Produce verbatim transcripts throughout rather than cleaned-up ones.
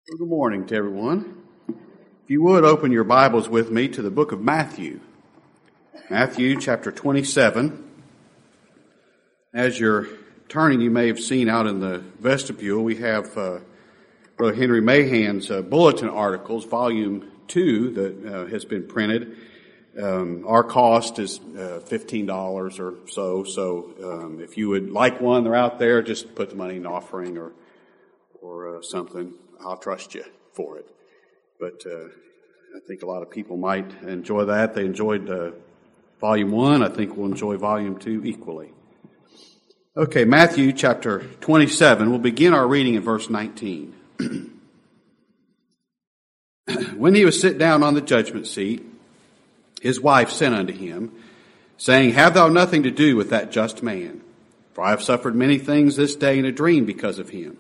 Well, good morning to everyone. If you would, open your Bibles with me to the book of Matthew. Matthew chapter twenty-seven. As you're turning, you may have seen out in the vestibule, we have uh, Brother Henry Mahan's uh, bulletin articles, volume two, that uh, has been printed. Um, our cost is uh, fifteen dollars or so, so um, if you would like one, they're out there, just put the money in offering or, or uh, something. I'll trust you for it. But uh, I think a lot of people might enjoy that. They enjoyed uh, volume one. I think we'll enjoy volume two equally. Okay, Matthew chapter twenty-seven. We'll begin our reading in verse nineteen. When he was sit down on the judgment seat, his wife sent unto him, saying, Have thou nothing to do with that just man? For I have suffered many things this day in a dream because of him.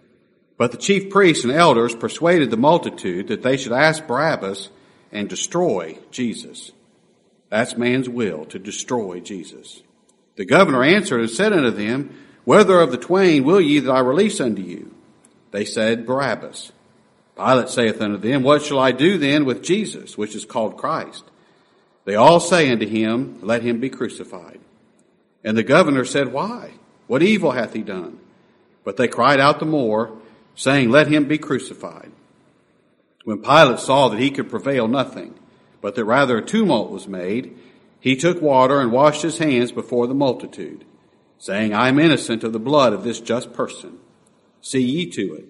But the chief priests and elders persuaded the multitude that they should ask Barabbas and destroy Jesus. That's man's will, to destroy Jesus. The governor answered and said unto them, Whether of the twain will ye that I release unto you? They said, Barabbas. Pilate saith unto them, What shall I do then with Jesus, which is called Christ? They all say unto him, Let him be crucified. And the governor said, Why? What evil hath he done? But they cried out the more, saying, Let him be crucified. When Pilate saw that he could prevail nothing, but that rather a tumult was made, he took water and washed his hands before the multitude, saying, I am innocent of the blood of this just person. See ye to it.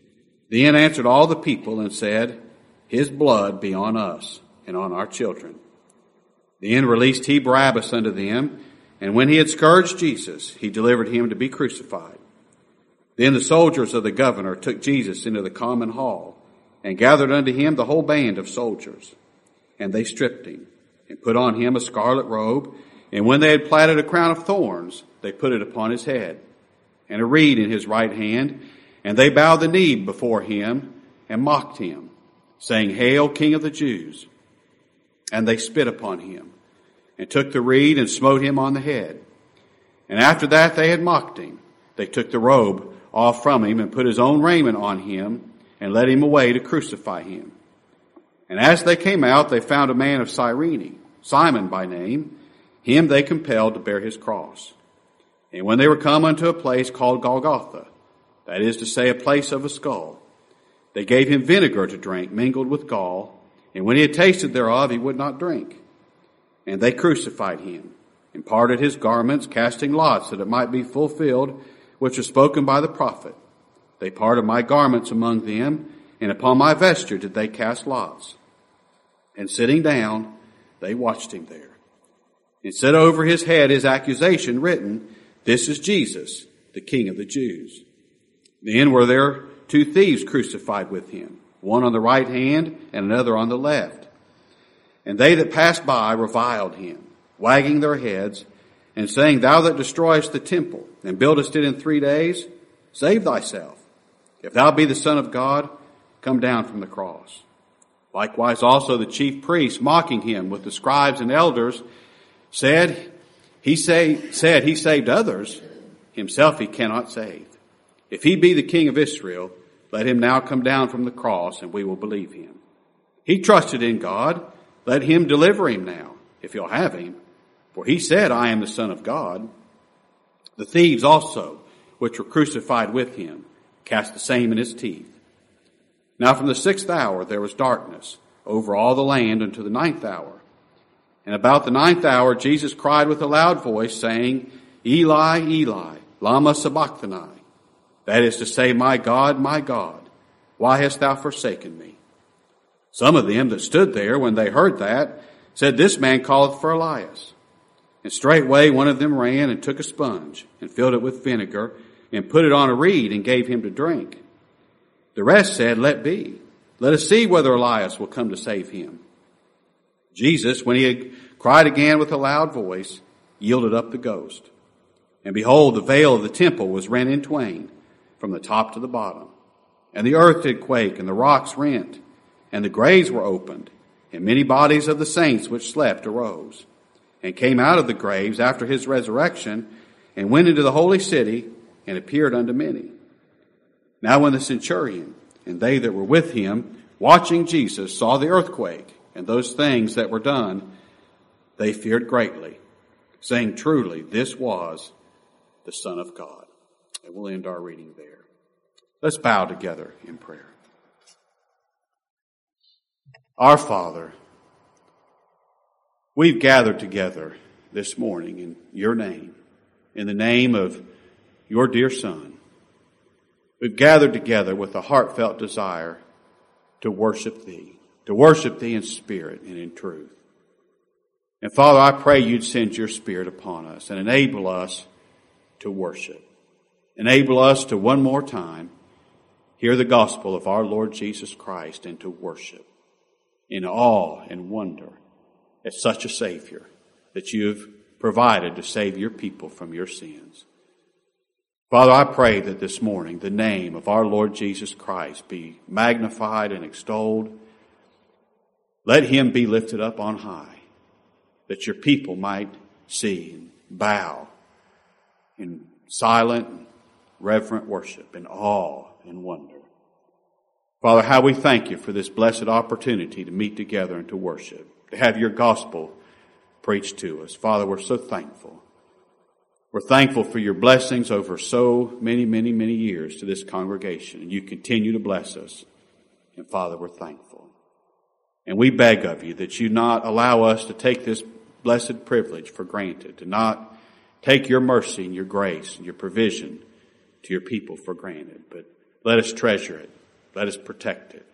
Then answered all the people and said, His blood be on us and on our children. Then released he Barabbas unto them, and when he had scourged Jesus, he delivered him to be crucified. Then the soldiers of the governor took Jesus into the common hall, and gathered unto him the whole band of soldiers. And they stripped him, and put on him a scarlet robe, and when they had platted a crown of thorns, they put it upon his head, and a reed in his right hand, and they bowed the knee before him, and mocked him, saying, Hail, King of the Jews! And they spit upon him, and took the reed, and smote him on the head. And after that they had mocked him, they took the robe off from him, and put his own raiment on him, and led him away to crucify him. And as they came out, they found a man of Cyrene, Simon by name. Him they compelled to bear his cross. And when they were come unto a place called Golgotha, that is to say, a place of a skull, they gave him vinegar to drink, mingled with gall, and when he had tasted thereof, he would not drink. And they crucified him, and parted his garments, casting lots, that it might be fulfilled, which was spoken by the prophet. They parted my garments among them, and upon my vesture did they cast lots. And sitting down, they watched him there. And set over his head his accusation written, This is Jesus, the King of the Jews. Then were there two thieves crucified with him, one on the right hand and another on the left. And they that passed by reviled him, wagging their heads, and saying, Thou that destroyest the temple, and buildest it in three days, save thyself. If thou be the Son of God, come down from the cross. Likewise also the chief priests, mocking him with the scribes and elders, said, He say, said he saved others, himself he cannot save. If he be the King of Israel, let him now come down from the cross, and we will believe him. He trusted in God, let him deliver him now, if he'll have him. For he said, I am the Son of God. The thieves also, which were crucified with him, cast the same in his teeth. Now from the sixth hour there was darkness over all the land unto the ninth hour. And about the ninth hour Jesus cried with a loud voice, saying, Eli, Eli, lama sabachthani. That is to say, My God, my God, why hast thou forsaken me? Some of them that stood there, when they heard that, said, This man calleth for Elias. And straightway one of them ran and took a sponge, and filled it with vinegar, and put it on a reed, and gave him to drink. The rest said, Let be. Let us see whether Elias will come to save him. Jesus, when he had cried again with a loud voice, yielded up the ghost. And behold, the veil of the temple was rent in twain, from the top to the bottom. And the earth did quake, and the rocks rent, and the graves were opened, and many bodies of the saints which slept arose, and came out of the graves after his resurrection, and went into the holy city, and appeared unto many. Now when the centurion, And they that were with him, watching Jesus, saw the earthquake and those things that were done. They feared greatly, saying, truly, this was the Son of God. And we'll end our reading there. Let's bow together in prayer. Our Father, we've gathered together this morning in your name, in the name of your dear Son. We've gathered together with a heartfelt desire to worship thee, to worship thee in spirit and in truth. And Father, I pray you'd send your Spirit upon us and enable us to worship. Enable us to one more time hear the gospel of our Lord Jesus Christ and to worship in awe and wonder at such a Savior that you've provided to save your people from your sins. Father, I pray that this morning the name of our Lord Jesus Christ be magnified and extolled. Let him be lifted up on high, that your people might see and bow in silent and reverent worship, in awe and wonder. Father, how we thank you for this blessed opportunity to meet together and to worship, to have your gospel preached to us. Father, we're so thankful. We're thankful for your blessings over so many, many, many years to this congregation, and you continue to bless us. And Father, we're thankful. And we beg of you that you not allow us to take this blessed privilege for granted, to not take your mercy and your grace and your provision to your people for granted, but let us treasure it. Let us protect it.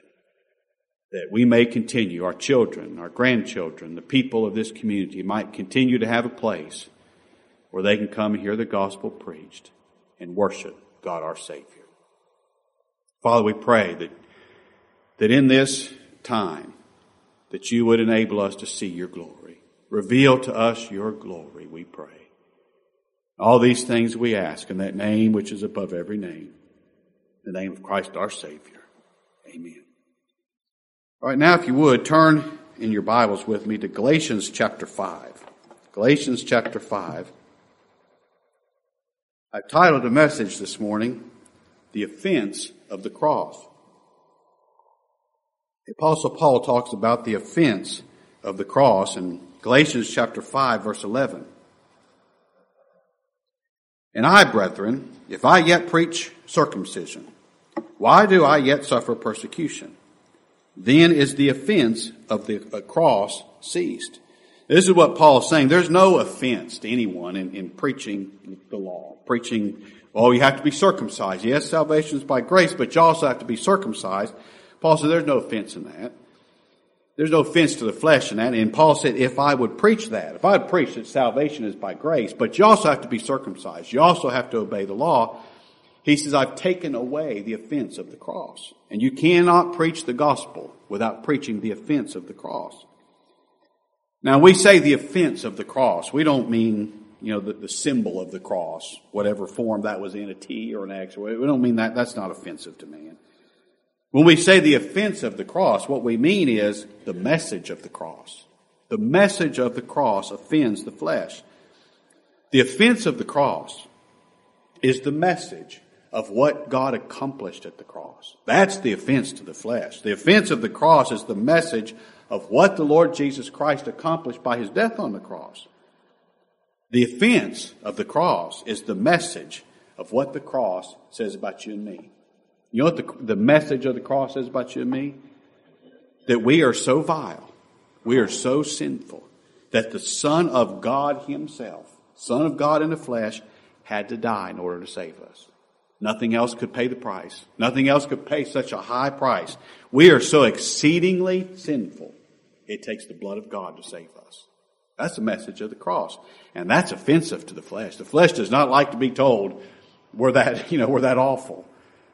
That we may continue, our children, our grandchildren, the people of this community might continue to have a place where they can come and hear the gospel preached and worship God our Savior. Father, we pray that, that in this time that you would enable us to see your glory. Reveal to us your glory, we pray. All these things we ask in that name which is above every name, the name of Christ our Savior. Amen. All right, now if you would, turn in your Bibles with me to Galatians chapter five. Galatians chapter five. I've titled a message this morning, The Offense of the Cross. The Apostle Paul talks about the offense of the cross in Galatians chapter five, verse eleven. And I, brethren, if I yet preach circumcision, why do I yet suffer persecution? Then is the offense of the cross ceased. This is what Paul is saying. There's no offense to anyone in, in preaching the law. Preaching, oh, you have to be circumcised. Yes, salvation is by grace, but you also have to be circumcised. Paul said there's no offense in that. There's no offense to the flesh in that. And Paul said, if I would preach that, if I would preach that salvation is by grace, but you also have to be circumcised. You also have to obey the law. He says, I've taken away the offense of the cross. And you cannot preach the gospel without preaching the offense of the cross. Now, we say the offense of the cross. We don't mean, you know, the, the symbol of the cross, whatever form that was in, a T or an X. We don't mean that. That's not offensive to man. When we say the offense of the cross, what we mean is the message of the cross. The message of the cross offends the flesh. The offense of the cross is the message of what God accomplished at the cross. That's the offense to the flesh. The offense of the cross is the message of what the Lord Jesus Christ accomplished by his death on the cross. The offense of the cross is the message of what the cross says about you and me. You know what the, the message of the cross says about you and me? That we are so vile, we are so sinful, that the Son of God himself, Son of God in the flesh, had to die in order to save us. Nothing else could pay the price. Nothing else could pay such a high price. We are so exceedingly sinful, it takes the blood of God to save us. That's the message of the cross. And that's offensive to the flesh. The flesh does not like to be told we're that, you know, we're that awful.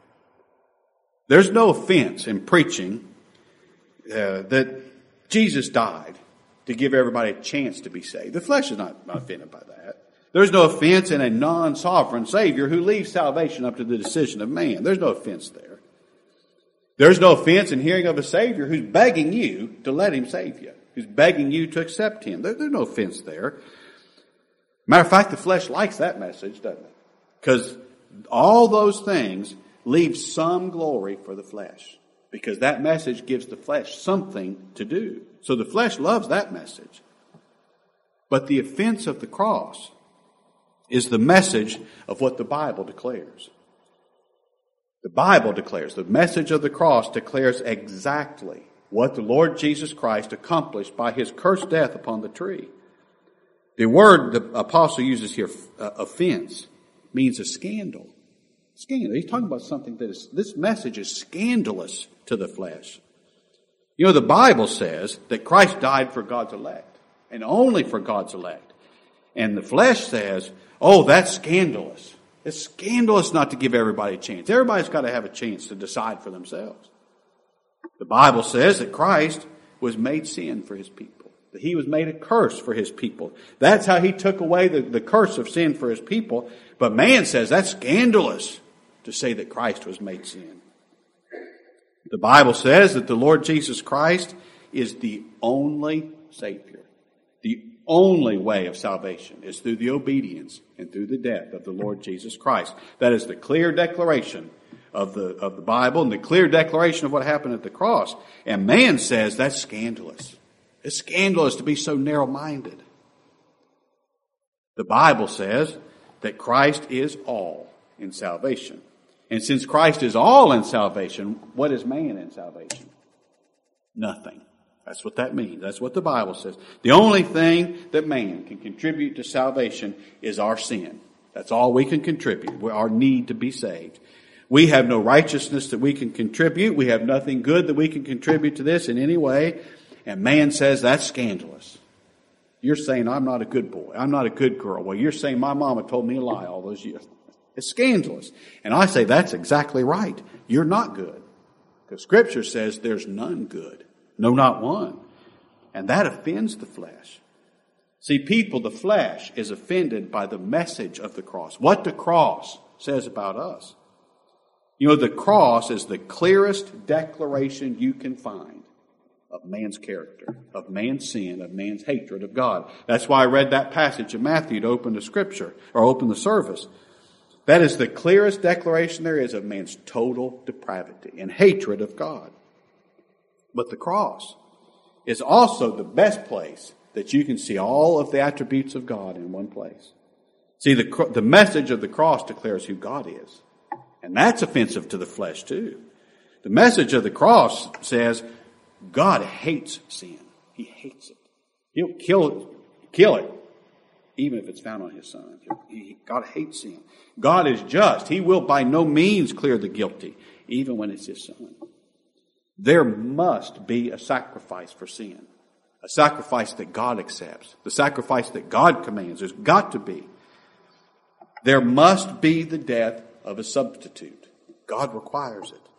There's no offense in preaching uh, that Jesus died to give everybody a chance to be saved. The flesh is not, not offended by that. There's no offense in a non-sovereign Savior who leaves salvation up to the decision of man. There's no offense there. There's no offense in hearing of a Savior who's begging you to let him save you, who's begging you to accept him. There, there's no offense there. Matter of fact, the flesh likes that message, doesn't it? Because all those things leaves some glory for the flesh, because that message gives the flesh something to do. So the flesh loves that message. But the offense of the cross is the message of what the Bible declares. The Bible declares, the message of the cross declares exactly what the Lord Jesus Christ accomplished by his cursed death upon the tree. The word the apostle uses here, uh, offense, means a scandal. Scandal. He's talking about something that is, this message is scandalous to the flesh. You know, the Bible says that Christ died for God's elect, and only for God's elect. And the flesh says, oh, that's scandalous. It's scandalous not to give everybody a chance. Everybody's got to have a chance to decide for themselves. The Bible says that Christ was made sin for his people, that he was made a curse for his people. That's how he took away the, the curse of sin for his people. But man says that's scandalous to say that Christ was made sin. The Bible says that the Lord Jesus Christ is the only Savior. The only way of salvation is through the obedience and through the death of the Lord Jesus Christ. That is the clear declaration of the, of the Bible and the clear declaration of what happened at the cross. And man says that's scandalous. It's scandalous to be so narrow-minded. The Bible says that Christ is all in salvation. And since Christ is all in salvation, what is man in salvation? Nothing. That's what that means. That's what the Bible says. The only thing that man can contribute to salvation is our sin. That's all we can contribute. Our need to be saved. We have no righteousness that we can contribute. We have nothing good that we can contribute to this in any way. And man says that's scandalous. You're saying I'm not a good boy. I'm not a good girl. Well, you're saying my mama told me a lie all those years. It's scandalous. And I say that's exactly right. You're not good. Because Scripture says there's none good. No, not one. And that offends the flesh. See, people, the flesh is offended by the message of the cross. What the cross says about us. You know, the cross is the clearest declaration you can find of man's character, of man's sin, of man's hatred of God. That's why I read that passage of Matthew to open the Scripture, or open the service. That is the clearest declaration there is of man's total depravity and hatred of God. But the cross is also the best place that you can see all of the attributes of God in one place. See, the, the message of the cross declares who God is. And that's offensive to the flesh too. The message of the cross says God hates sin. He hates it. He'll kill, kill it, even if it's found on his son. He, God hates sin. God is just. He will by no means clear the guilty, even when it's his son. There must be a sacrifice for sin. A sacrifice that God accepts. The sacrifice that God commands. There's got to be. There must be the death of a substitute. God requires it.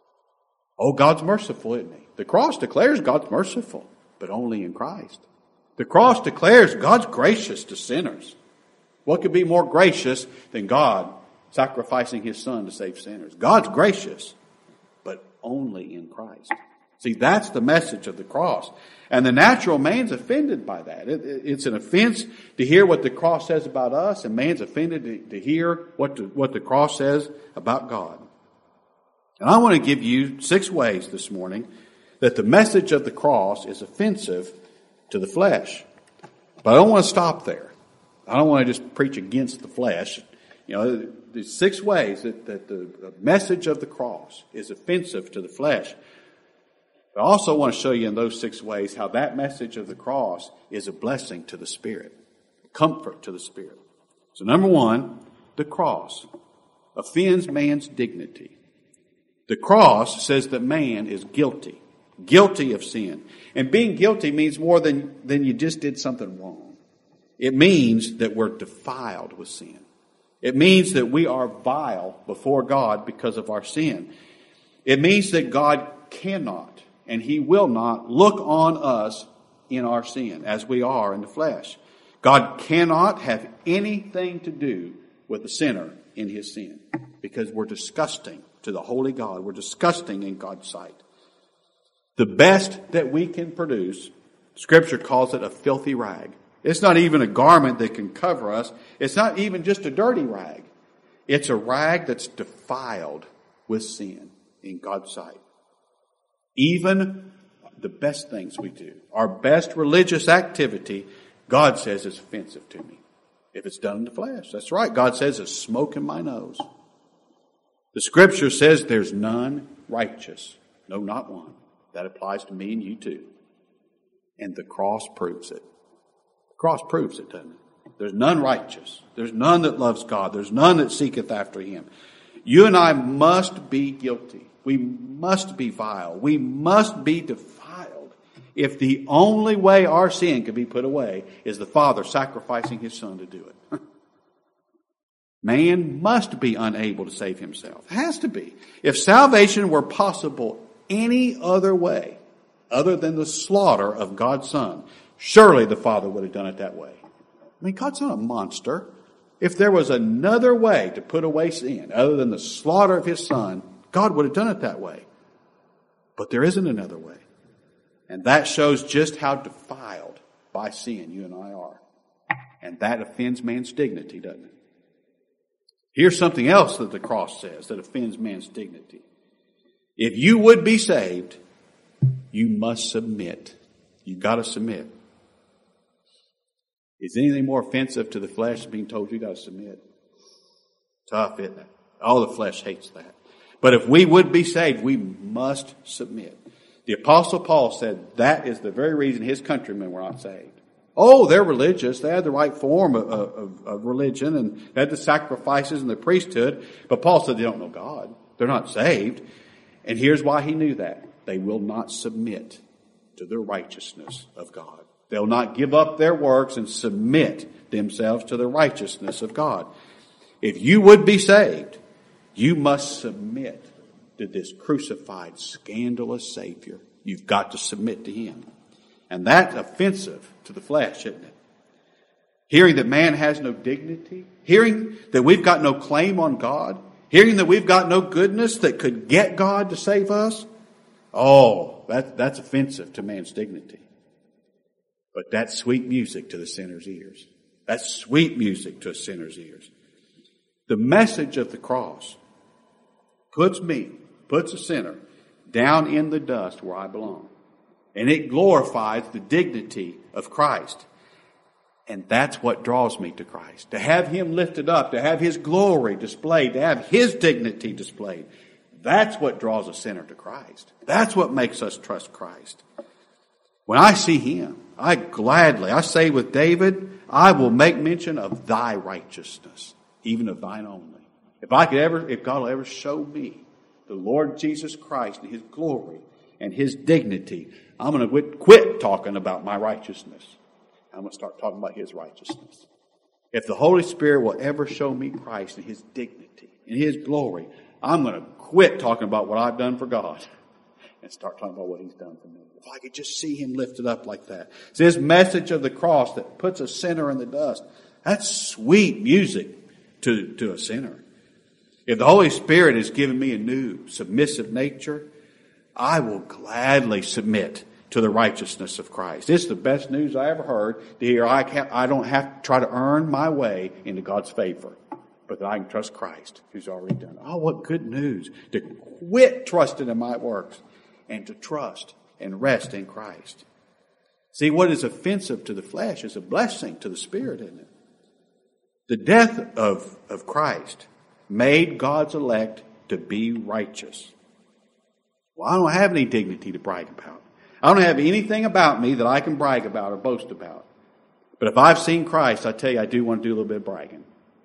Oh, God's merciful, isn't he? The cross declares God's merciful, but only in Christ. The cross declares God's gracious to sinners. What could be more gracious than God sacrificing his son to save sinners? God's gracious, but only in Christ. See, that's the message of the cross. And the natural man's offended by that. It, it, it's an offense to hear what the cross says about us, and man's offended to, to hear what the, what the cross says about God. And I want to give you six ways this morning that the message of the cross is offensive to the flesh. But I don't want to stop there. I don't want to just preach against the flesh. You know, there's six ways that, that the, the message of the cross is offensive to the flesh. But I also want to show you in those six ways how that message of the cross is a blessing to the spirit, comfort to the spirit. So number one, the cross offends man's dignity. The cross says that man is guilty, guilty of sin. And being guilty means more than, than you just did something wrong. It means that we're defiled with sin. It means that we are vile before God because of our sin. It means that God cannot and he will not look on us in our sin as we are in the flesh. God cannot have anything to do with the sinner in his sin because we're disgusting to the holy God. We're disgusting in God's sight. The best that we can produce, Scripture calls it a filthy rag. It's not even a garment that can cover us. It's not even just a dirty rag. It's a rag that's defiled with sin in God's sight. Even the best things we do, our best religious activity, God says is offensive to me if it's done in the flesh. That's right. God says it's smoke in my nose. The Scripture says there's none righteous. No, not one. That applies to me and you too. And the cross proves it. The cross proves it, doesn't it? There's none righteous. There's none that loves God. There's none that seeketh after Him. You and I must be guilty. We must be vile. We must be defiled if the only way our sin can be put away is the Father sacrificing His Son to do it. Man must be unable to save himself. It has to be. If salvation were possible any other way, other than the slaughter of God's Son, surely the Father would have done it that way. I mean, God's not a monster. If there was another way to put away sin, other than the slaughter of His Son, God would have done it that way. But there isn't another way. And that shows just how defiled by sin you and I are. And that offends man's dignity, doesn't it? Here's something else that the cross says that offends man's dignity. If you would be saved, you must submit. You've got to submit. Is anything more offensive to the flesh than being told you got to submit? Tough, isn't it? All the flesh hates that. But if we would be saved, we must submit. The Apostle Paul said that is the very reason his countrymen were not saved. Oh, they're religious. They had the right form of, of, of religion and they had the sacrifices and the priesthood. But Paul said they don't know God. They're not saved. And here's why he knew that. They will not submit to the righteousness of God. They'll not give up their works and submit themselves to the righteousness of God. If you would be saved, you must submit to this crucified, scandalous Savior. You've got to submit to Him. And that's offensive to the flesh, isn't it? Hearing that man has no dignity, hearing that we've got no claim on God, hearing that we've got no goodness that could get God to save us. Oh, that, that's offensive to man's dignity. But that's sweet music to the sinner's ears. That's sweet music to a sinner's ears. The message of the cross puts me, puts a sinner down in the dust where I belong. And it glorifies the dignity of Christ. And that's what draws me to Christ. To have Him lifted up, to have His glory displayed, to have His dignity displayed. That's what draws a sinner to Christ. That's what makes us trust Christ. When I see Him, I gladly, I say with David, I will make mention of Thy righteousness, even of Thine only. If I could ever, if God will ever show me the Lord Jesus Christ and His glory and His dignity, I'm going to quit, quit talking about my righteousness. I'm going to start talking about His righteousness. If the Holy Spirit will ever show me Christ and His dignity and His glory, I'm going to quit talking about what I've done for God and start talking about what He's done for me. If I could just see Him lifted up like that. It's this message of the cross that puts a sinner in the dust. That's sweet music to, to a sinner. If the Holy Spirit has given me a new submissive nature, I will gladly submit to the righteousness of Christ. It's the best news I ever heard to hear I can't, I don't have to try to earn my way into God's favor, but that I can trust Christ who's already done it. Oh, what good news to quit trusting in my works and to trust and rest in Christ. See, what is offensive to the flesh is a blessing to the Spirit, isn't it? The death of, of Christ made God's elect to be righteous. Well, I don't have any dignity to brag about. I don't have anything about me that I can brag about or boast about. But if I've seen Christ, I tell you, I do want to do a little bit of bragging.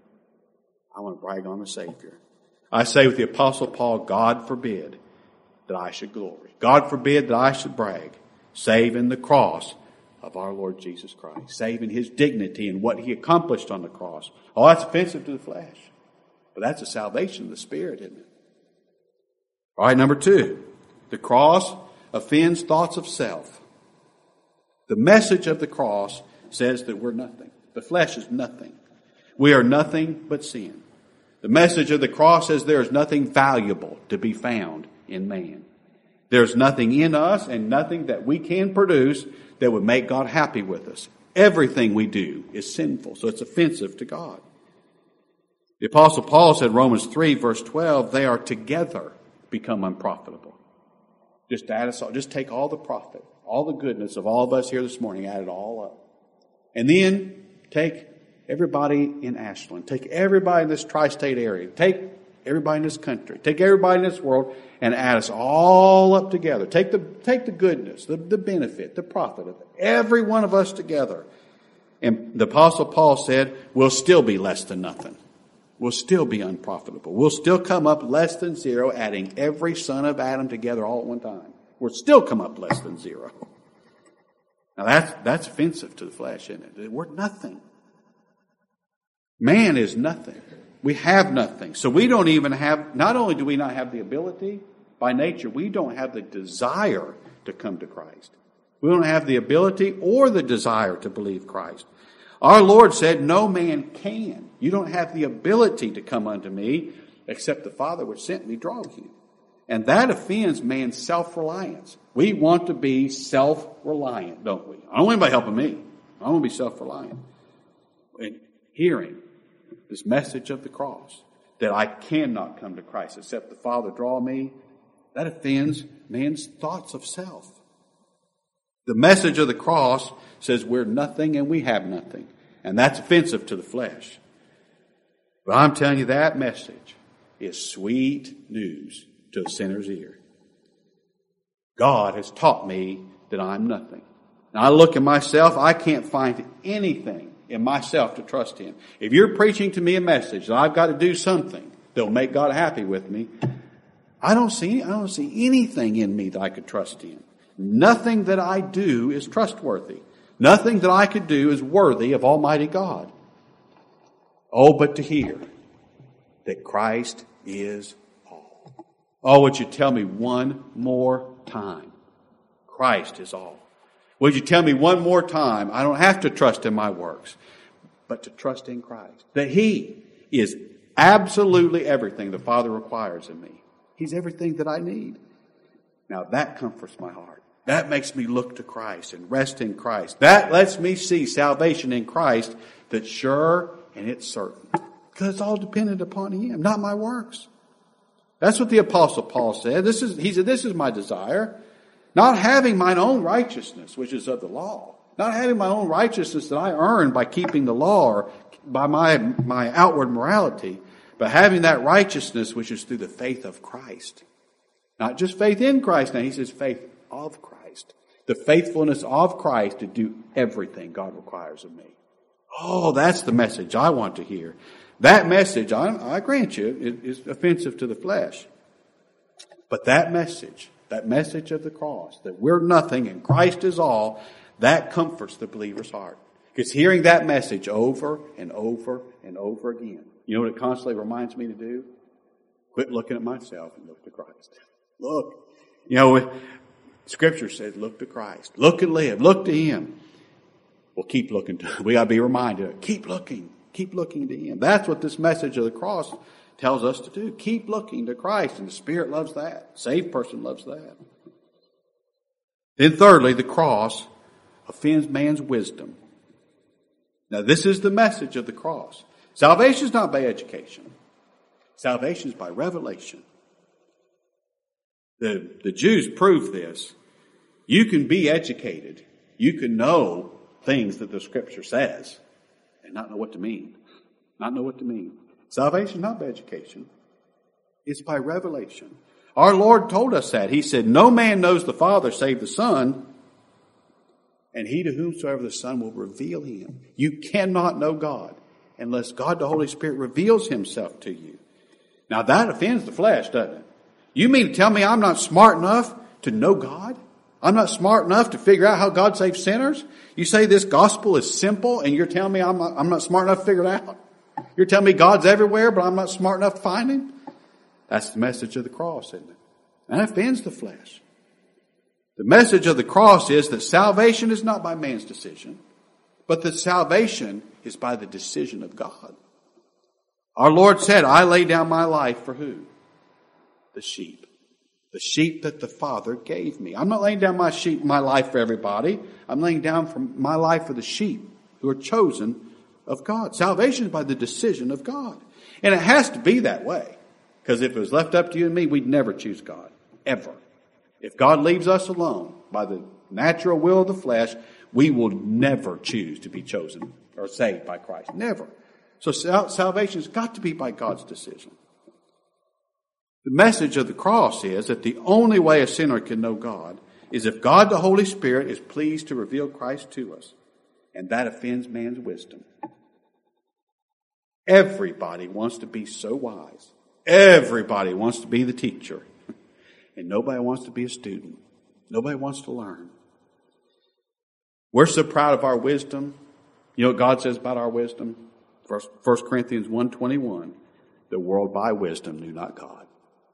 I want to brag on the Savior. I say with the Apostle Paul, God forbid that I should glory. God forbid that I should brag, save in the cross of our Lord Jesus Christ, save in His dignity and what He accomplished on the cross. Oh, that's offensive to the flesh. But that's a salvation of the Spirit, isn't it? All right, number two. The cross offends thoughts of self. The message of the cross says that we're nothing. The flesh is nothing. We are nothing but sin. The message of the cross says there is nothing valuable to be found in man. There's nothing in us and nothing that we can produce that would make God happy with us. Everything we do is sinful, so it's offensive to God. The Apostle Paul said, Romans three, verse twelve, they are together become unprofitable. Just add us all, just take all the profit, all the goodness of all of us here this morning, add it all up. And then take everybody in Ashland, take everybody in this tri-state area, take everybody in this country, take everybody in this world, and add us all up together. Take the, take the goodness, the, the benefit, the profit of every one of us together. And the Apostle Paul said, we'll still be less than nothing. We'll still be unprofitable. We'll still come up less than zero, adding every son of Adam together all at one time. We'll still come up less than zero. Now that's, that's offensive to the flesh, isn't it? We're nothing. Man is nothing. We have nothing. So we don't even have, not only do we not have the ability, by nature, we don't have the desire to come to Christ. We don't have the ability or the desire to believe Christ. Our Lord said, no man can. You don't have the ability to come unto me, except the Father which sent me draw you. And that offends man's self-reliance. We want to be self-reliant, don't we? I don't want anybody helping me. I want to be self-reliant. And hearing this message of the cross, that I cannot come to Christ except the Father draw me, that offends man's thoughts of self. The message of the cross says we're nothing and we have nothing. And that's offensive to the flesh. But I'm telling you, that message is sweet news to a sinner's ear. God has taught me that I'm nothing. Now I look at myself, I can't find anything in myself to trust Him. If you're preaching to me a message that I've got to do something that'll make God happy with me, I don't see, I don't see anything in me that I could trust in. Nothing that I do is trustworthy. Nothing that I could do is worthy of Almighty God. Oh, but to hear that Christ is all. Oh, would you tell me one more time? Christ is all. Would you tell me one more time, I don't have to trust in my works, but to trust in Christ. That He is absolutely everything the Father requires of me. He's everything that I need. Now that comforts my heart. That makes me look to Christ and rest in Christ. That lets me see salvation in Christ that's sure and it's certain. Because it's all dependent upon Him, not my works. That's what the Apostle Paul said. This is, he said, this is my desire. Not having mine own righteousness, which is of the law. Not having my own righteousness that I earn by keeping the law or by my, my outward morality. But having that righteousness which is through the faith of Christ. Not just faith in Christ. Now he says faith of Christ. The faithfulness of Christ to do everything God requires of me. Oh, that's the message I want to hear. That message, I, I grant you, is offensive to the flesh. But that message, that message of the cross, that we're nothing and Christ is all, that comforts the believer's heart. Because hearing that message over and over and over again, you know what it constantly reminds me to do? Quit looking at myself and look to Christ. Look. You know, Scripture says, look to Christ. Look and live. Look to Him. Well, keep looking to, we got to be reminded, keep looking. Keep looking to Him. That's what this message of the cross tells us to do. Keep looking to Christ. And the Spirit loves that. Saved person loves that. Then thirdly, the cross offends man's wisdom. Now this is the message of the cross. Salvation is not by education. Salvation is by revelation. The, the Jews proved this. You can be educated. You can know things that the Scripture says and not know what to mean. Not know what to mean. Salvation is not by education. It's by revelation. Our Lord told us that. He said, no man knows the Father save the Son, and he to whomsoever the Son will reveal Him. You cannot know God unless God the Holy Spirit reveals Himself to you. Now that offends the flesh, doesn't it? You mean to tell me I'm not smart enough to know God? I'm not smart enough to figure out how God saves sinners? You say this gospel is simple and you're telling me I'm not, I'm not smart enough to figure it out? You're telling me God's everywhere but I'm not smart enough to find Him? That's the message of the cross, isn't it? And that offends the flesh. The message of the cross is that salvation is not by man's decision, but that salvation is by the decision of God. Our Lord said, I lay down my life for who? The sheep. The sheep that the Father gave me. I'm not laying down my sheep, my life for everybody. I'm laying down for my life for the sheep who are chosen of God. Salvation is by the decision of God. And it has to be that way. Because if it was left up to you and me, we'd never choose God. Ever. If God leaves us alone by the natural will of the flesh, we will never choose to be chosen or saved by Christ. Never. So salvation has got to be by God's decision. The message of the cross is that the only way a sinner can know God is if God the Holy Spirit is pleased to reveal Christ to us. And that offends man's wisdom. Everybody wants to be so wise. Everybody wants to be the teacher. And nobody wants to be a student. Nobody wants to learn. We're so proud of our wisdom. You know what God says about our wisdom? First Corinthians one twenty-one. The world by wisdom knew not God.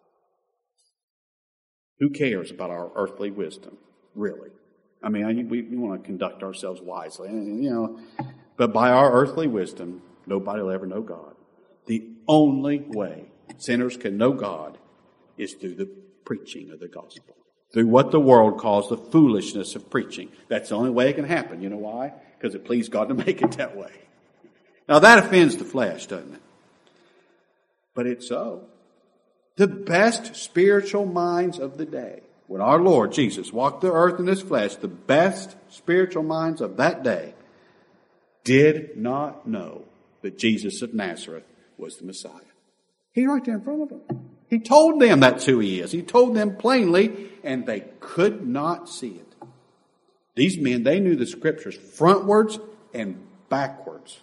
Who cares about our earthly wisdom? Really? I mean, we, we want to conduct ourselves wisely, you know. But by our earthly wisdom, nobody will ever know God. The only way sinners can know God is through the preaching of the gospel. Through what the world calls the foolishness of preaching. That's the only way it can happen. You know why? Because it pleased God to make it that way. Now that offends the flesh, doesn't it? But it's so. The best spiritual minds of the day, when our Lord Jesus walked the earth in his flesh, the best spiritual minds of that day did not know that Jesus of Nazareth was the Messiah. He's right there in front of them. He told them that's who he is. He told them plainly, and they could not see it. These men, they knew the scriptures frontwards and backwards.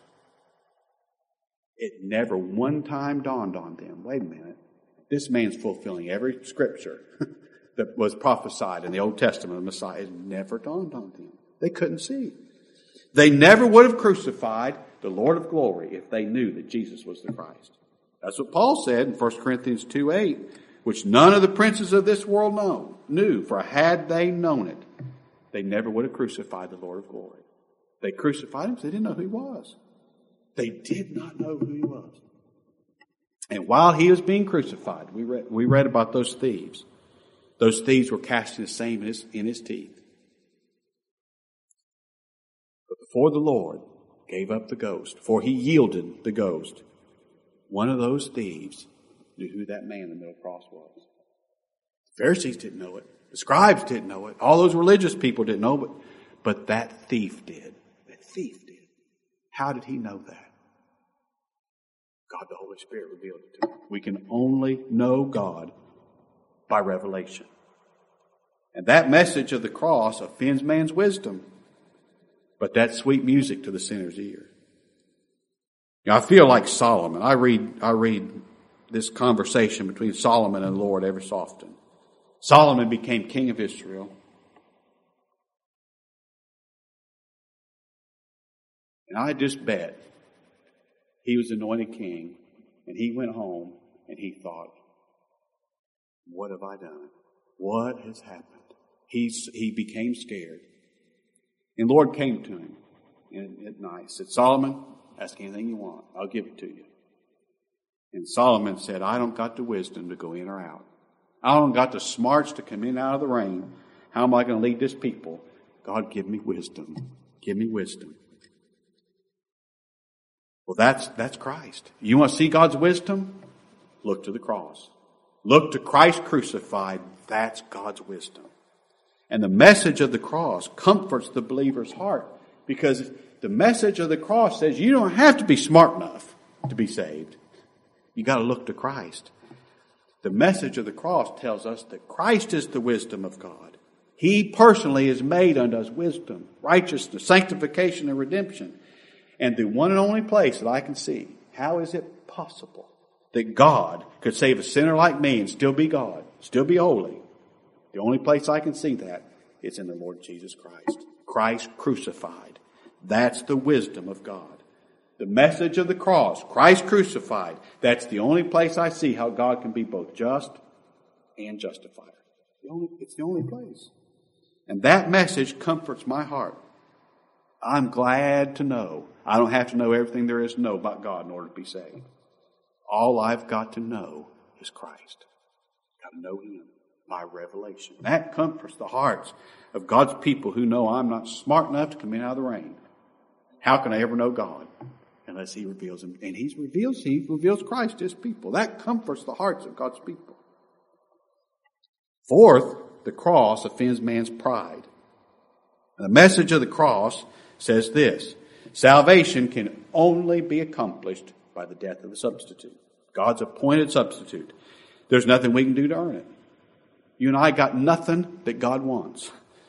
It never one time dawned on them, wait a minute, this man's fulfilling every scripture that was prophesied in the Old Testament of the Messiah. It never dawned on them. They couldn't see. They never would have crucified the Lord of glory if they knew that Jesus was the Christ. That's what Paul said in First Corinthians two eight, which none of the princes of this world know, knew, for had they known it, they never would have crucified the Lord of glory. They crucified him because they didn't know who he was. They did not know who he was. And while he was being crucified, we read, we read about those thieves. Those thieves were casting the same in his, in his teeth. But before the Lord gave up the ghost, for he yielded the ghost, one of those thieves knew who that man in the middle cross was. The Pharisees didn't know it. The scribes didn't know it. All those religious people didn't know it. But that thief did. That thief did. How did he know that? God the Holy Spirit revealed it to him. We can only know God by revelation. And that message of the cross offends man's wisdom. But that's sweet music to the sinner's ear. Now, I feel like Solomon. I read, I read this conversation between Solomon and the Lord every so often. Solomon became king of Israel. And I just bet he was anointed king, and he went home and he thought, what have I done? What has happened? He's, he became scared. And the Lord came to him at night, said, Solomon, ask anything you want. I'll give it to you. And Solomon said, I don't got the wisdom to go in or out. I don't got the smarts to come in and out of the rain. How am I going to lead this people? God, give me wisdom. Give me wisdom. Well, that's, that's Christ. You want to see God's wisdom? Look to the cross. Look to Christ crucified. That's God's wisdom. And the message of the cross comforts the believer's heart, because the message of the cross says you don't have to be smart enough to be saved. You got to look to Christ. The message of the cross tells us that Christ is the wisdom of God. He personally is made unto us wisdom, righteousness, sanctification, and redemption. And the one and only place that I can see, how is it possible that God could save a sinner like me and still be God, still be holy? The only place I can see that is in the Lord Jesus Christ. Christ crucified. That's the wisdom of God. The message of the cross, Christ crucified, that's the only place I see how God can be both just and justifier. The only, it's the only place. And that message comforts my heart. I'm glad to know I don't have to know everything there is to know about God in order to be saved. All I've got to know is Christ. I've got to know Him by revelation. That comforts the hearts of God's people who know I'm not smart enough to come in out of the rain. How can I ever know God unless he reveals him. And he reveals, he reveals Christ to his people. That comforts the hearts of God's people. Fourth, the cross offends man's pride. The message of the cross says this: salvation can only be accomplished by the death of the substitute. God's appointed substitute. There's nothing we can do to earn it. You and I got nothing that God wants.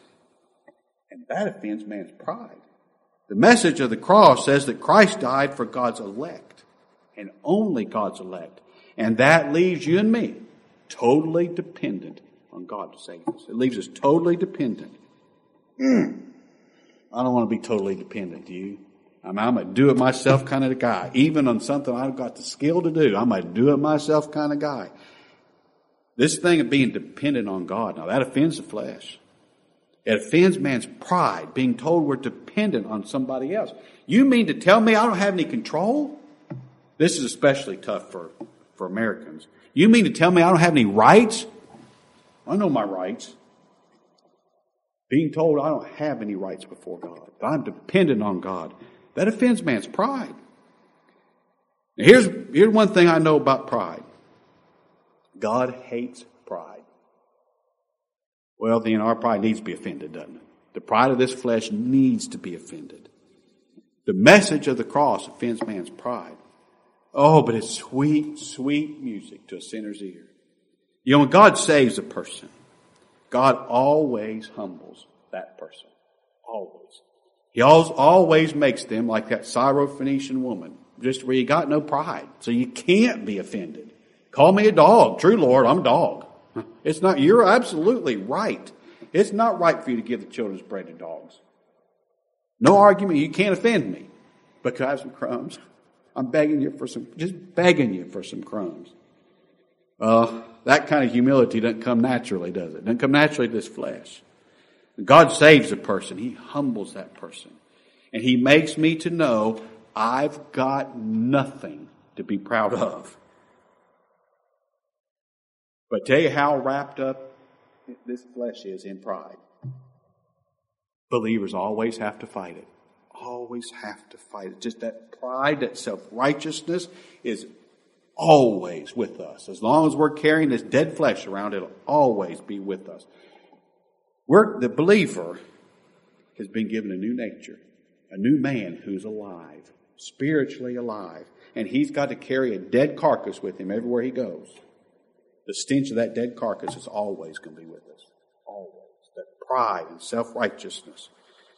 And that offends man's pride. The message of the cross says that Christ died for God's elect, and only God's elect. And that leaves you and me totally dependent on God to save us. It leaves us totally dependent. Mm. I don't want to be totally dependent, do you? I mean, I'm a do-it-myself kind of guy. Even on something I've got the skill to do, I'm a do-it-myself kind of guy. This thing of being dependent on God, now that offends the flesh. It offends man's pride, being told we're dependent on somebody else. You mean to tell me I don't have any control? This is especially tough for, for Americans. You mean to tell me I don't have any rights? I know my rights. Being told I don't have any rights before God, that I'm dependent on God, that offends man's pride. Now here's, here's one thing I know about pride. God hates pride. Well, then our pride needs to be offended, doesn't it? The pride of this flesh needs to be offended. The message of the cross offends man's pride. Oh, but it's sweet, sweet music to a sinner's ear. You know, when God saves a person, God always humbles that person. Always. He always makes them like that Syrophoenician woman, just where you got no pride. So you can't be offended. Call me a dog. True, Lord, I'm a dog. It's not, you're absolutely right. It's not right for you to give the children's bread to dogs. No argument. You can't offend me. But could I have some crumbs? I'm begging you for some, just begging you for some crumbs. Uh, that kind of humility doesn't come naturally, does it? It doesn't come naturally to this flesh. When God saves a person, He humbles that person. And He makes me to know I've got nothing to be proud of. But tell you how wrapped up this flesh is in pride. Believers always have to fight it. Always have to fight it. Just that pride, that self-righteousness is always with us. As long as we're carrying this dead flesh around, it'll always be with us. We're, the believer has been given a new nature, a new man who's alive, spiritually alive. And he's got to carry a dead carcass with him everywhere he goes. The stench of that dead carcass is always going to be with us. Always. That pride and self-righteousness.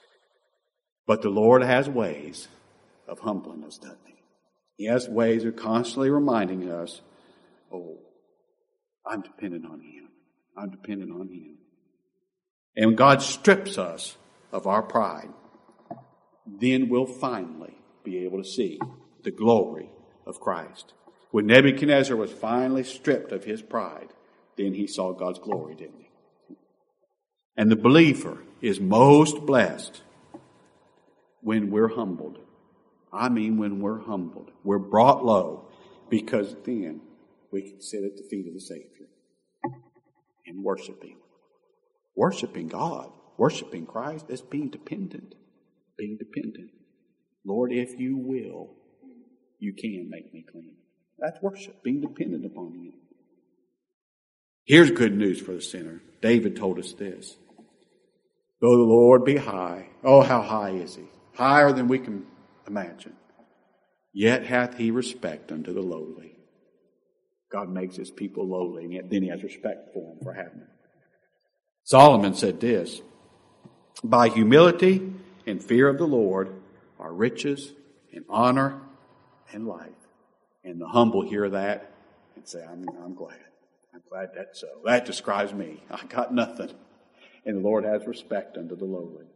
But the Lord has ways of humbling us, doesn't He? He has ways of constantly reminding us, oh, I'm dependent on Him. I'm dependent on Him. And when God strips us of our pride, then we'll finally be able to see the glory of Christ. When Nebuchadnezzar was finally stripped of his pride, then he saw God's glory, didn't he? And the believer is most blessed when we're humbled. I mean when we're humbled. We're brought low, because then we can sit at the feet of the Savior and worship Him. Worshiping God, worshiping Christ, is being dependent. Being dependent. Lord, if you will, you can make me clean. That's worship, being dependent upon Him. Here's good news for the sinner. David told us this. Though the Lord be high, oh, how high is He? Higher than we can imagine. Yet hath He respect unto the lowly. God makes His people lowly, and yet then He has respect for them for having it. Solomon said this, by humility and fear of the Lord are riches and honor and life. And the humble hear that and say, I'm, I'm glad. I'm glad that's so. That describes me. I got nothing. And the Lord has respect unto the lowly.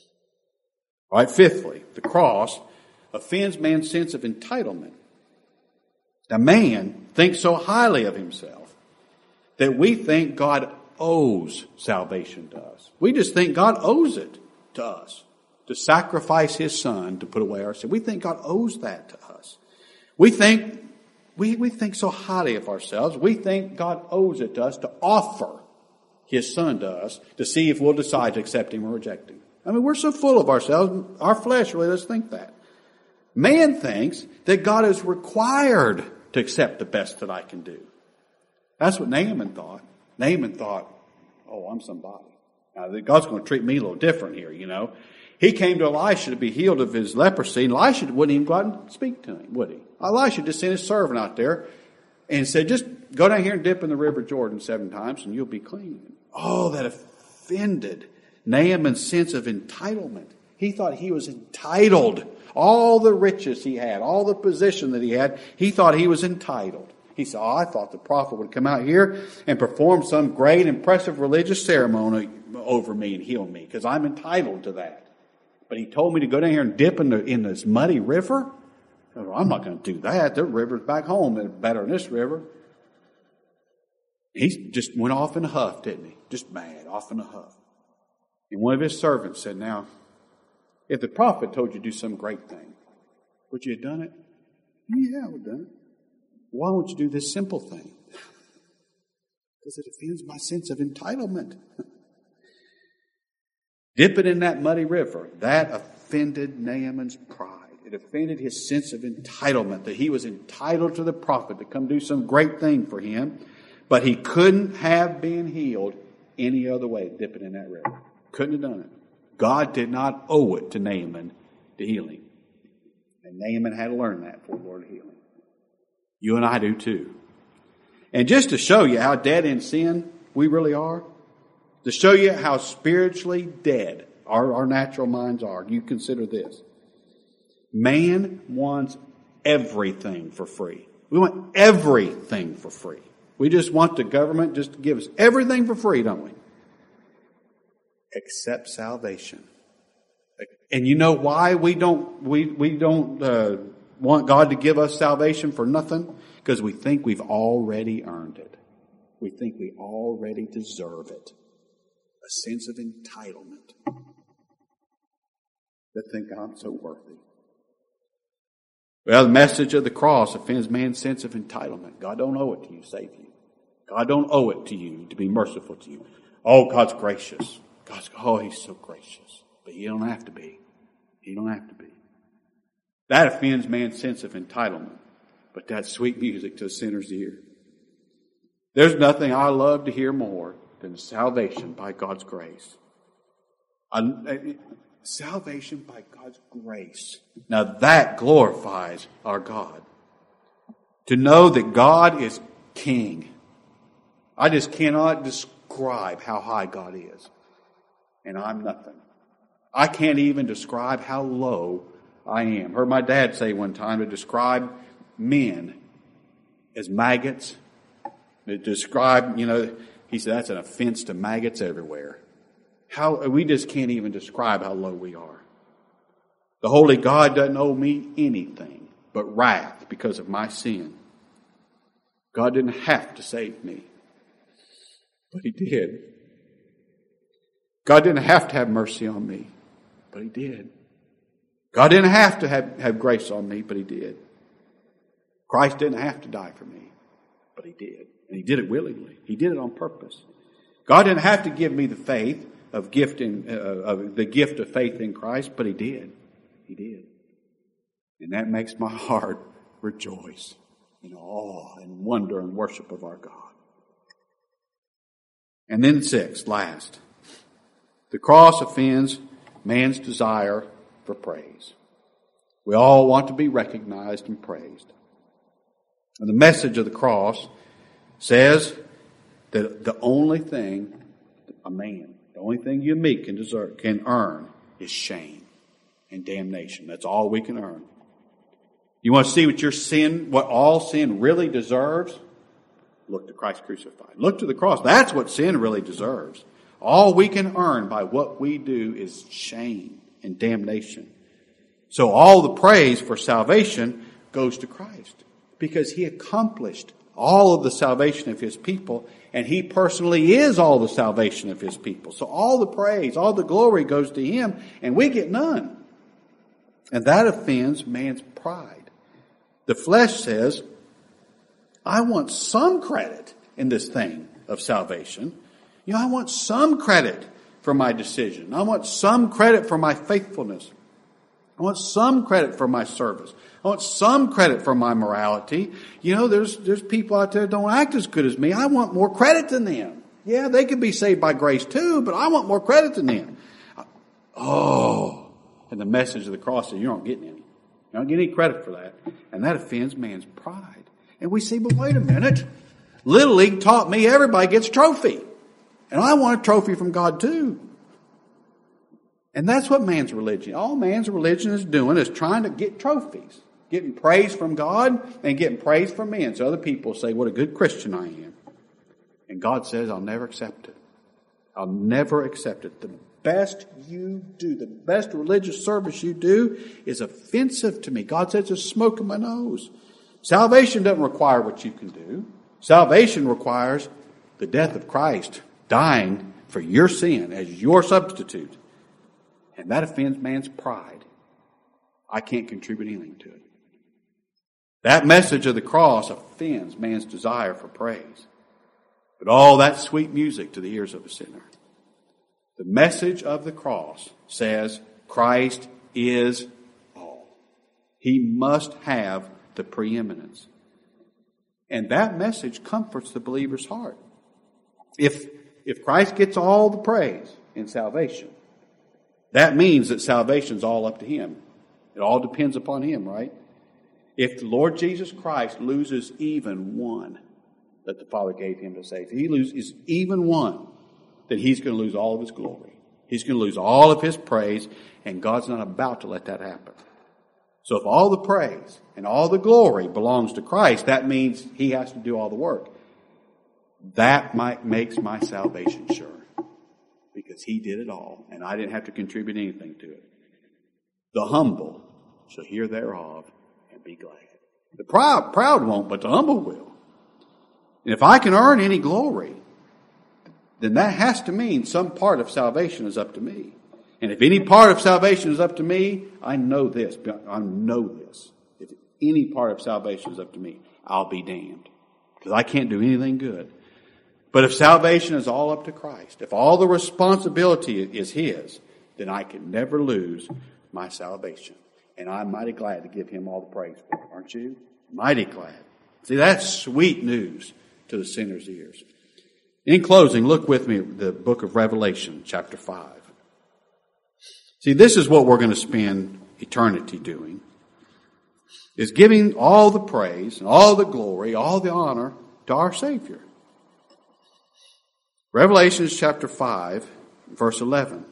All right, fifthly, the cross offends man's sense of entitlement. The man thinks so highly of himself that we think God owes salvation to us. We just think God owes it to us to sacrifice His Son to put away our sin. We think God owes that to us. We think we, we think so highly of ourselves. We think God owes it to us to offer His Son to us to see if we'll decide to accept Him or reject Him. I mean, we're so full of ourselves, our flesh really does think that. Man thinks that God is required to accept the best that I can do. That's what Naaman thought. Naaman thought, oh, I'm somebody. Now, God's going to treat me a little different here, you know. He came to Elisha to be healed of his leprosy, and Elisha wouldn't even go out and speak to him, would he? Elisha just sent his servant out there and said, just go down here and dip in the river Jordan seven times and you'll be clean. Oh, that offended Naaman's sense of entitlement. He thought he was entitled. All the riches he had, all the position that he had, he thought he was entitled. He said, oh, I thought the prophet would come out here and perform some great, impressive religious ceremony over me and heal me, because I'm entitled to that. But he told me to go down here and dip in, the, in this muddy river? Oh, I'm not going to do that. There are rivers back home that are better than this river. He just went off in a huff, didn't he? Just mad, off in a huff. And one of his servants said, now, if the prophet told you to do some great thing, would you have done it? Yeah, I would have done it. Why won't you do this simple thing? Because it offends my sense of entitlement. Dip it in that muddy river. That offended Naaman's pride. It offended his sense of entitlement, that he was entitled to the prophet to come do some great thing for him, but he couldn't have been healed any other way, dipping in that river. Couldn't have done it. God did not owe it to Naaman to heal him. And Naaman had to learn that for the Lord to heal him. You and I do too. And just to show you how dead in sin we really are, to show you how spiritually dead our, our natural minds are, you consider this. Man wants everything for free. We want everything for free. We just want the government just to give us everything for free, don't we? Except salvation. And you know why we don't we we don't uh, want God to give us salvation for nothing? Because we think we've already earned it. We think we already deserve it. A sense of entitlement. That think I'm so worthy. Well, the message of the cross offends man's sense of entitlement. God don't owe it to you to save you. God don't owe it to you to be merciful to you. Oh, God's gracious. God's, oh, He's so gracious. But you don't have to be. You don't have to be. That offends man's sense of entitlement. But that's sweet music to a sinner's ear. There's nothing I love to hear more than salvation by God's grace. I, salvation by God's grace. Now that glorifies our God. To know that God is King. I just cannot describe how high God is. And I'm nothing. I can't even describe how low I am. Heard my dad say one time to describe men as maggots. To describe, you know, he said that's an offense to maggots everywhere. How we just can't even describe how low we are. The holy God doesn't owe me anything but wrath because of my sin. God didn't have to save me, but He did. God didn't have to have mercy on me, but He did. God didn't have to have, have grace on me, but He did. Christ didn't have to die for me, but He did. And He did it willingly. He did it on purpose. God didn't have to give me the faith of gifting, uh, of the gift of faith in Christ, but He did. He did. And that makes my heart rejoice in awe and wonder and worship of our God. And then sixth, last. The cross offends man's desire for praise. We all want to be recognized and praised. And the message of the cross says that the only thing a man, the only thing you and me can deserve, can earn is shame and damnation. That's all we can earn. You want to see what your sin, what all sin really deserves? Look to Christ crucified. Look to the cross. That's what sin really deserves. All we can earn by what we do is shame and damnation. So all the praise for salvation goes to Christ because He accomplished all of the salvation of His people, and He personally is all the salvation of His people. So all the praise, all the glory goes to Him, and we get none. And that offends man's pride. The flesh says, I want some credit in this thing of salvation. You know, I want some credit for my decision. I want some credit for my faithfulness. I want some credit for my service. I want some credit for my morality. You know, there's there's people out there that don't act as good as me. I want more credit than them. Yeah, they can be saved by grace too, but I want more credit than them. Oh, and the message of the cross is you don't get any. You don't get any credit for that. And that offends man's pride. And we see, but wait a minute. Little League taught me everybody gets a trophy. And I want a trophy from God too. And that's what man's religion, all man's religion is doing is trying to get trophies. Getting praise from God and getting praise from men. So other people say, what a good Christian I am. And God says, I'll never accept it. I'll never accept it. The best you do, the best religious service you do is offensive to me. God says there's smoke in my nose. Salvation doesn't require what you can do. Salvation requires the death of Christ, dying for your sin as your substitute. And that offends man's pride. I can't contribute anything to it. That message of the cross offends man's desire for praise. But all that sweet music to the ears of a sinner. The message of the cross says Christ is all. He must have the preeminence. And that message comforts the believer's heart. If, if Christ gets all the praise in salvation, that means that salvation's all up to Him. It all depends upon Him, right? If the Lord Jesus Christ loses even one that the Father gave Him to save, if He loses even one, then He's going to lose all of His glory. He's going to lose all of His praise, and God's not about to let that happen. So if all the praise and all the glory belongs to Christ, that means He has to do all the work. That might makes my salvation sure. Because He did it all, and I didn't have to contribute anything to it. The humble shall hear thereof and be glad. The proud, proud won't, but the humble will. And if I can earn any glory, then that has to mean some part of salvation is up to me. And if any part of salvation is up to me, I know this. I know this. If any part of salvation is up to me, I'll be damned. Because I can't do anything good. But if salvation is all up to Christ, if all the responsibility is His, then I can never lose my salvation. And I'm mighty glad to give Him all the praise for it, aren't you? Mighty glad. See, that's sweet news to the sinner's ears. In closing, look with me at the book of Revelation, chapter five. See, this is what we're going to spend eternity doing, is giving all the praise and all the glory, all the honor to our Savior. Revelation chapter five, verse eleven.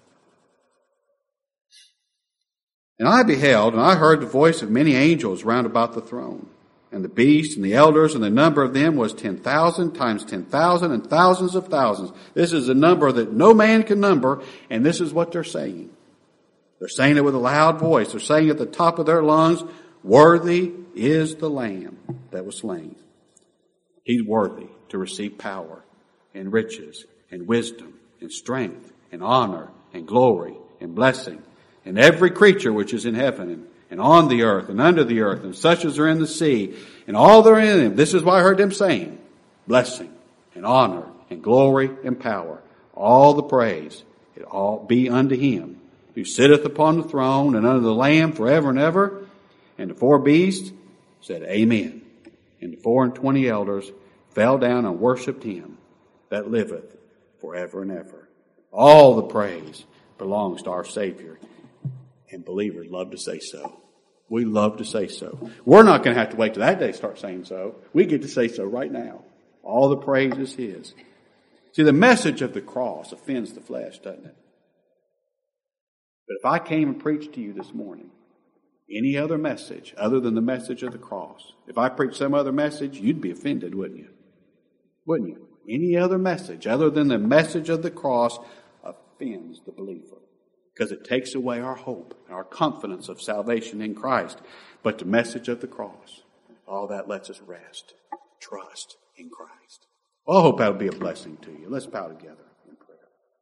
And I beheld, and I heard the voice of many angels round about the throne, and the beast, and the elders, and the number of them was ten thousand times ten thousand, and thousands of thousands. This is a number that no man can number, and this is what they're saying. They're saying it with a loud voice. They're saying at the top of their lungs, worthy is the Lamb that was slain. He's worthy to receive power and riches, and wisdom, and strength, and honor, and glory, and blessing, and every creature which is in heaven, and, and on the earth, and under the earth, and such as are in the sea, and all that are in them. This is why I heard them saying, blessing, and honor, and glory, and power, all the praise, it all be unto Him, who sitteth upon the throne, and unto the Lamb forever and ever. And the four beasts said, Amen. And the four and twenty elders fell down and worshipped Him that liveth forever and ever. All the praise belongs to our Savior. And believers love to say so. We love to say so. We're not going to have to wait till that day to start saying so. We get to say so right now. All the praise is His. See, the message of the cross offends the flesh, doesn't it? But if I came and preached to you this morning any other message other than the message of the cross, if I preached some other message, you'd be offended, wouldn't you? Wouldn't you? Any other message other than the message of the cross offends the believer, because it takes away our hope and our confidence of salvation in Christ. But the message of the cross, all that lets us rest, trust in Christ. Well, I hope that will be a blessing to you. Let's bow together in prayer.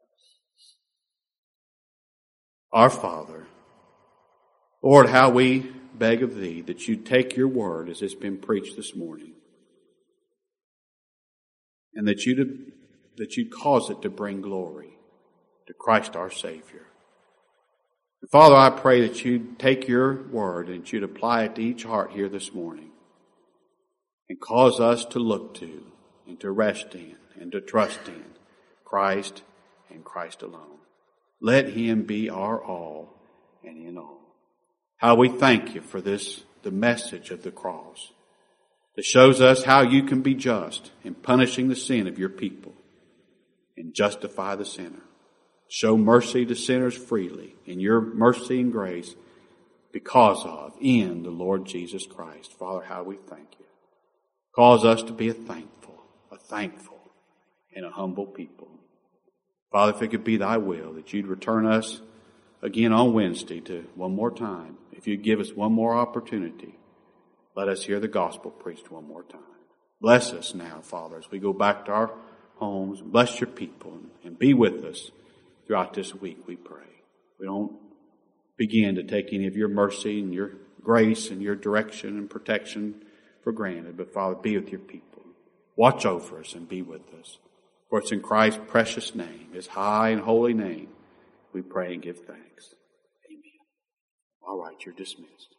Our Father, Lord, how we beg of Thee that You take Your word as it's been preached this morning, and that you'd, that you'd cause it to bring glory to Christ our Savior. Father, I pray that you'd take your word and you'd apply it to each heart here this morning and cause us to look to and to rest in and to trust in Christ and Christ alone. Let him be our all and in all. How we thank you for this, the message of the cross that shows us how you can be just in punishing the sin of your people and justify the sinner. Show mercy to sinners freely in your mercy and grace because of, in the Lord Jesus Christ. Father, how we thank you. Cause us to be a thankful, a thankful, and a humble people. Father, if it could be thy will that you'd return us again on Wednesday to one more time. If you'd give us one more opportunity, let us hear the gospel preached one more time. Bless us now, Father, as we go back to our homes. Bless your people and be with us throughout this week, we pray. We don't begin to take any of your mercy and your grace and your direction and protection for granted, but Father, be with your people. Watch over us and be with us. For it's in Christ's precious name, his high and holy name, we pray and give thanks. Amen. All right, you're dismissed.